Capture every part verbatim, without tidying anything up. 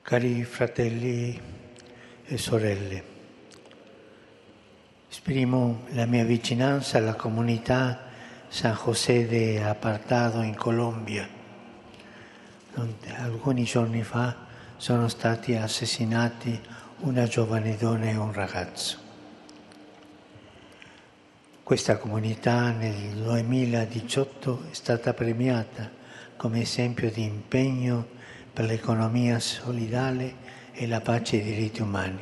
Cari fratelli e sorelle, esprimo la mia vicinanza alla comunità San José de Apartado in Colombia, dove alcuni giorni fa sono stati assassinati una giovane donna e un ragazzo. Questa comunità nel duemiladiciotto è stata premiata come esempio di impegno per l'economia solidale e la pace e i diritti umani.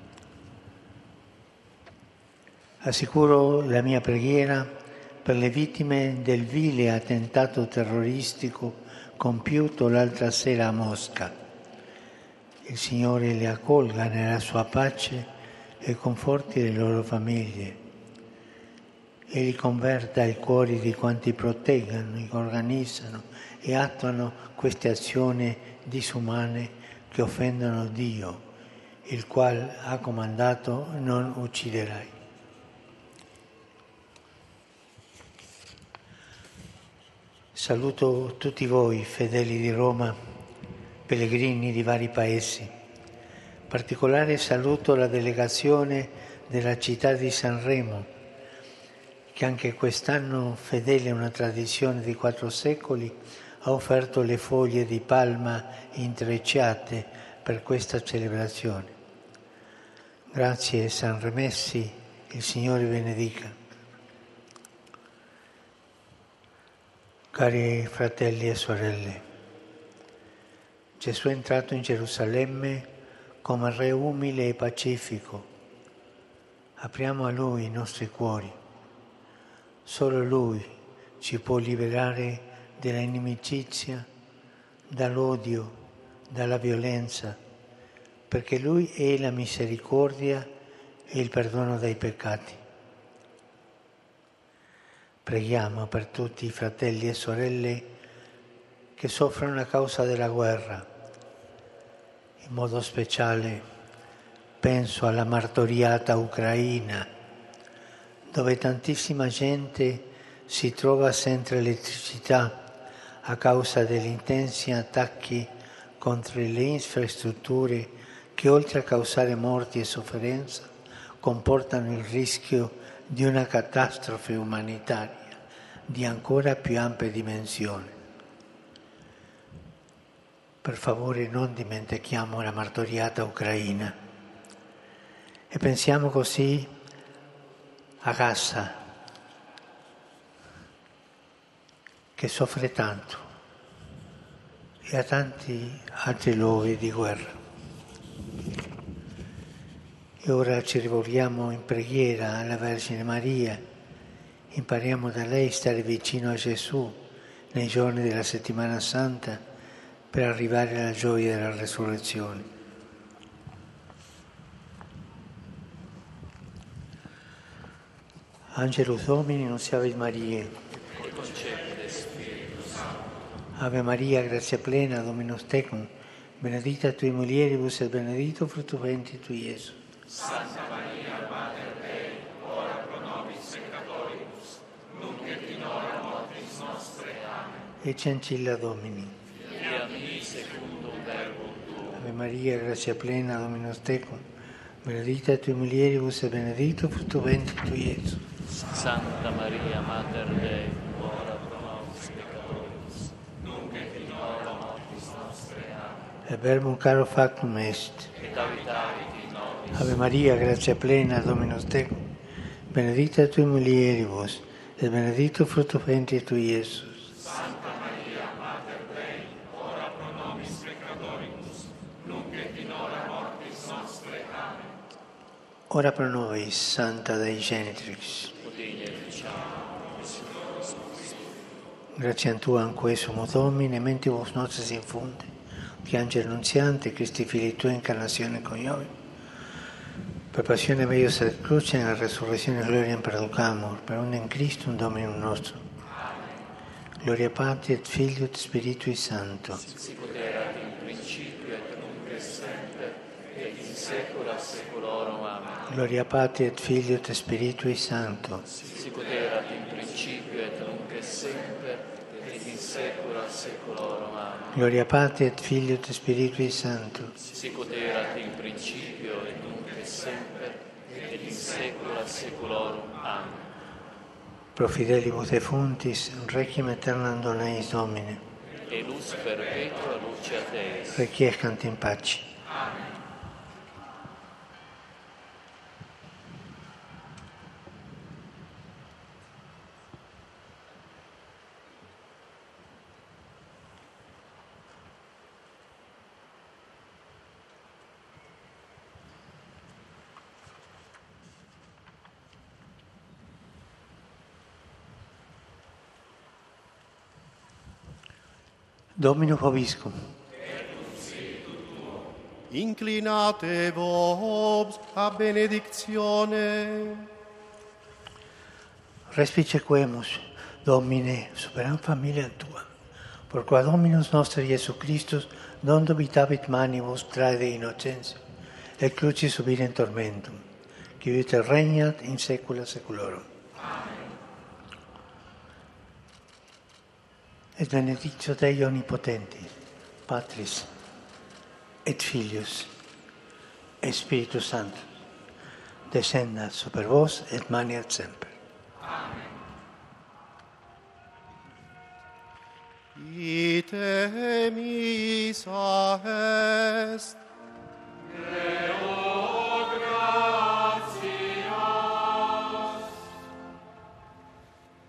Assicuro la mia preghiera per le vittime del vile attentato terroristico compiuto l'altra sera a Mosca. Il Signore le accolga nella sua pace e conforti le loro famiglie. Egli converta i cuori di quanti proteggano, organizzano e attuano queste azioni disumane che offendono Dio, il quale ha comandato: non ucciderai. Saluto tutti voi, fedeli di Roma, pellegrini di vari paesi. Particolare saluto la delegazione della città di Sanremo, che anche quest'anno, fedele a una tradizione di quattro secoli, ha offerto le foglie di palma intrecciate per questa celebrazione. Grazie sanremesi, il Signore benedica. Cari fratelli e sorelle, Gesù è entrato in Gerusalemme come Re umile e pacifico. Apriamo a Lui i nostri cuori. Solo Lui ci può liberare dalla inimicizia, dall'odio, dalla violenza, perché Lui è la misericordia e il perdono dei peccati. Preghiamo per tutti i fratelli e sorelle che soffrono a causa della guerra. In modo speciale penso alla martoriata Ucraina, dove tantissima gente si trova senza elettricità a causa degli intensi attacchi contro le infrastrutture che, oltre a causare morti e sofferenza, comportano il rischio di una catastrofe umanitaria di ancora più ampie dimensioni. Per favore non dimentichiamo la martoriata Ucraina e pensiamo così a Gaza, che soffre tanto, e a tanti altri luoghi di guerra. E ora ci rivolgiamo in preghiera alla Vergine Maria, impariamo da lei a stare vicino a Gesù nei giorni della Settimana Santa per arrivare alla gioia della resurrezione. Angelus Domini, nunciavit Mariae. Ave Maria, grazia plena, Dominus tecum, benedicta tui mulieribus et benedictus fructus ventris tui, Iesus. Santa Maria, Mater Dei, ora pro nobis peccatoribus, nunc et in hora mortis nostre. Amen. Ecce ancilla Domini. Fiat mi secundum verbum tuum. Ave Maria, grazia plena, Dominus tecum, benedicta tui mulieribus et benedictus fructus ventris tui, Iesus. Santa Maria, Mater Dei, ora pro nobis peccatoribus, nunc et in hora mortis nostre. Amen. E verbum caro factum est. Et habitavit in nobis. Ave Maria, grazia plena, Dominus tecum, benedicta tui mulieribus et benedictus fructus ventris tui, Iesus. Santa Maria, Mater Dei, ora pro nobis peccatoribus, nunc et in hora mortis nostre. Amen. Ora pro nobis, Santa Dei Genitrix. Grazie Tua anque sumo Domine, mentibus nostris infunde, che angelo annunziante, Cristi Fili Tua, incarnazione coniovi, per passione meius et crucem, et resurrezione gloriam perducamur, per undem Christum Dominum nostrum. Amen. Gloria Patri et Filio et Spiritui Sancto. Sicut erat in principio et nunc et semper, et in saecula saeculorum. Amen. Gloria Patri et Filio et Spiritui Sancto. Sicut erat in principio et nunc et semper, et in saecula saeculorum. Amen. Gloria Patri et Filio et Spiritui Sancto. Sic ut erat in principio et nunc et semper et in saecula saeculorum. Amen. Pro fidelibus defunctis, requiem aeternam dona eis Domine. E lux perpetua luceat eis. Requiescant in pace. Dominus vobiscum. Inclinate vos a benedictione. Respicequemus, Domine, superam familia Tua, por qua Dominus nostre Iesu Christus non dubitavit manibus trae de innocentia, et crucis subire in tormentum, qui vita regnat in saecula saeculorum. Et benedictio Dei Omnipotentis, Patris, et Filius, et Spiritus Sanctus, descendat super vos et maniat semper. Ite missa est.